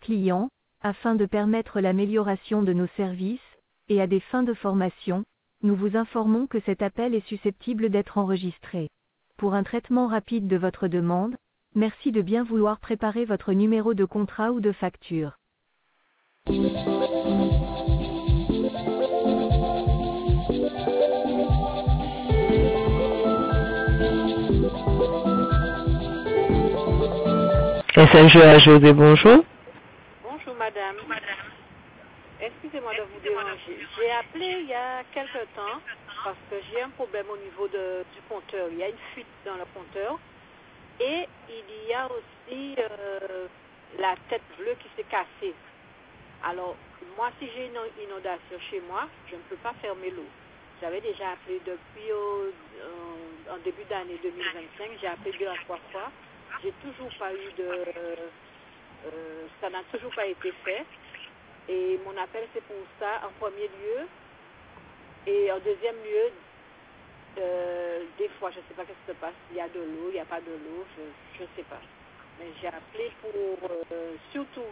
clients, afin de permettre l'amélioration de nos services, et à des fins de formation, nous vous informons que cet appel est susceptible d'être enregistré. Pour un traitement rapide de votre demande, merci de bien vouloir préparer votre numéro de contrat ou de facture. SNGA José, bonjour. Bonjour madame. Excusez-moi de vous déranger. J'ai appelé il y a quelque temps parce que j'ai un problème au niveau du compteur. Il y a une fuite dans le compteur et il y a aussi la tête bleue qui s'est cassée. Alors, moi, si j'ai une inondation chez moi, je ne peux pas fermer l'eau. J'avais déjà appelé depuis en début d'année 2025. J'ai appelé 2 à 3 fois. J'ai toujours pas eu ça n'a toujours pas été fait. Et mon appel, c'est pour ça, en premier lieu. Et en deuxième lieu, des fois, je ne sais pas qu'est-ce qui se passe. Il y a de l'eau, il n'y a pas de l'eau, je ne sais pas. Mais j'ai appelé pour surtout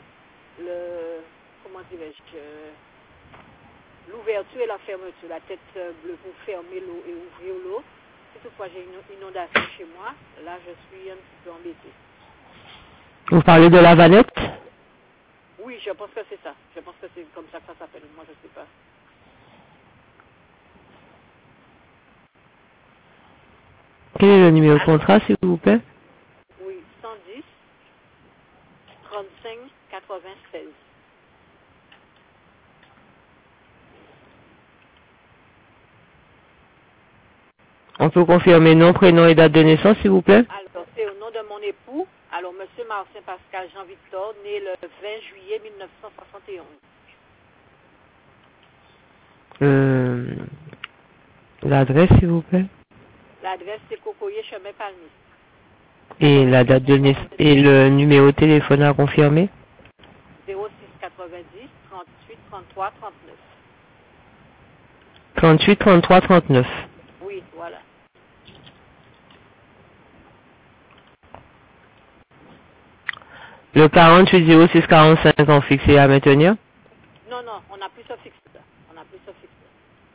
l'ouverture et la fermeture, la tête bleue pour fermer l'eau et ouvrir l'eau. Si toutefois j'ai une inondation chez moi, là je suis un petit peu embêtée. Vous parlez de la vanette? Oui, je pense que c'est ça. Je pense que c'est comme ça que ça s'appelle. Moi, je ne sais pas. Quel est le numéro de contrat, s'il vous plaît? Oui, 110 35 96. On peut confirmer nom, prénom et date de naissance, s'il vous plaît? Alors, c'est au nom de mon époux. Alors, Monsieur Marcin Pascal Jean-Victor, né le 20 juillet 1971. L'adresse, s'il vous plaît? L'adresse, c'est Cocoyer, chemin Palmis. Et la date de naissance et le numéro de téléphone à confirmer? 06 90 38 33 39. 38 33 39. Oui, voilà. Le 48 06 45 en fixé à maintenir? Non, on n'a plus ça fixe là. On n'a plus ça fixe là.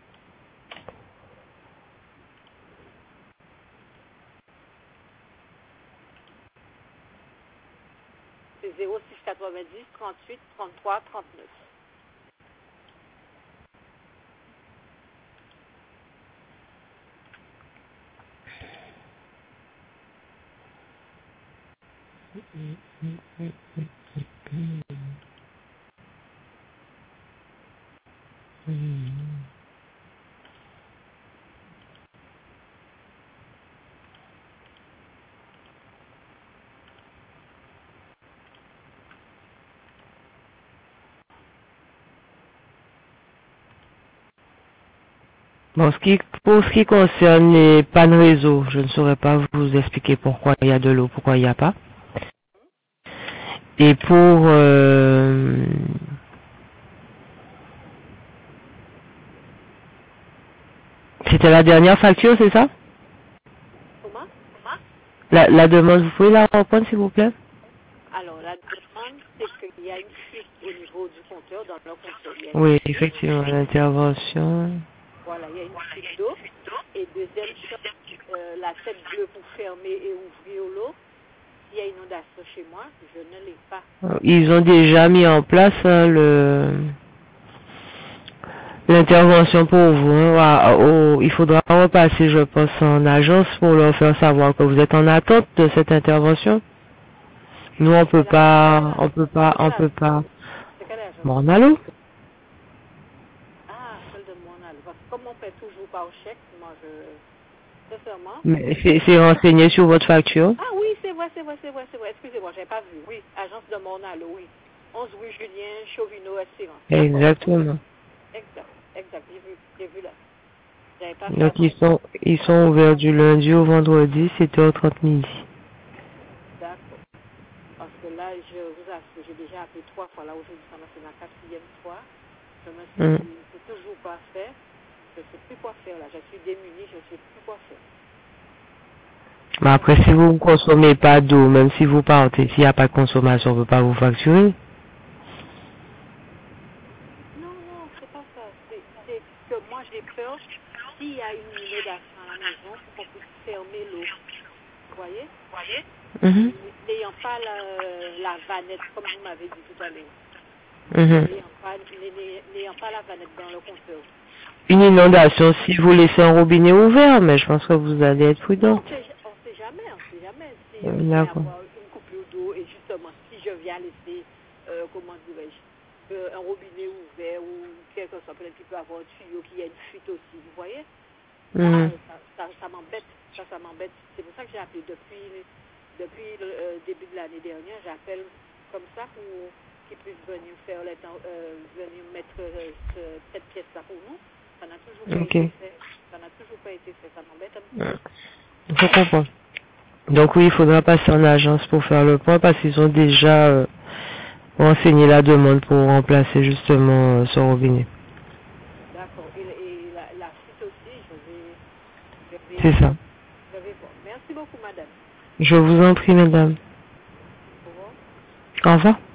C'est 06 90 38 33 39. Bon, pour ce qui concerne les pannes réseau, je ne saurais pas vous expliquer pourquoi il y a de l'eau, pourquoi il n'y a pas. Et pour c'était la dernière facture, c'est ça? Comment? La demande, vous pouvez la reprendre, s'il vous plaît? Alors, la demande, c'est qu'il y a une fuite au niveau du compteur, dans le compteur. Oui, effectivement, l'intervention. Voilà, il y a une fuite d'eau. Et deuxième chose, la tête bleue pour fermer et ouvrir l'eau. S'il y a inondation chez moi, je ne l'ai pas. Ils ont déjà mis en place l'intervention pour vous. Il faudra repasser, je pense, en agence pour leur faire savoir que vous êtes en attente de cette intervention. Nous, on peut pas. C'est quelle agence? Bon, allô? Ah, celle de mon allo. Parce que comme on paie toujours par chèque, moi, sincèrement. Mais c'est renseigné sur votre facture. Ah oui, c'est vrai. Excusez-moi, j'avais pas vu. Oui, agence de mon allo, oui. 11 rue Julien Chauvineau, Assurance. Exactement. Exact, j'ai vu là. J'avais pas Donc fait ils sont ouverts du lundi au vendredi, 7h30 midi. D'accord. Parce que là, je vous assure, j'ai déjà appelé 3 fois. Là, aujourd'hui, c'est ma 4e fois. Je me suis dit, c'est toujours pas fait. Je ne sais plus quoi faire là. Je suis démunie, je ne sais plus quoi faire. Mais après, si vous ne consommez pas d'eau, même si vous partez, s'il n'y a pas de consommation, on ne peut pas vous facturer. non, c'est pas ça. C'est que moi, j'ai peur, s'il y a une inondation à la maison, qu'on puisse fermer l'eau. Vous voyez? Mhm. N'ayant pas la vanette, comme vous m'avez dit tout à l'heure. Mhm. N'ayant pas la vanette dans le compteur. Une inondation si vous laissez un robinet ouvert, mais je pense que vous allez être prudente. On sait jamais. Si il vient D'accord. avoir une coupure d'eau et justement, si je viens laisser, comment dirais-je, un robinet ouvert ou quelque chose, peut-être qu'il peut avoir un tuyau qui a une fuite aussi, vous voyez? Mhm. Ça m'embête. Ça m'embête. C'est pour ça que j'ai appelé depuis le début de l'année dernière, j'appelle comme ça pour qu'ils puissent venir faire venir mettre cette pièce-là pour nous. Ça n'a toujours pas Ok. été fait. Ça m'embête un peu. Je comprends. Donc oui, il faudra passer en agence pour faire le point parce qu'ils ont déjà renseigné la demande pour remplacer justement ce robinet. D'accord. Et la suite aussi, C'est ça. je vais voir. Merci beaucoup, madame. Je vous en prie, madame. Au revoir. Au revoir.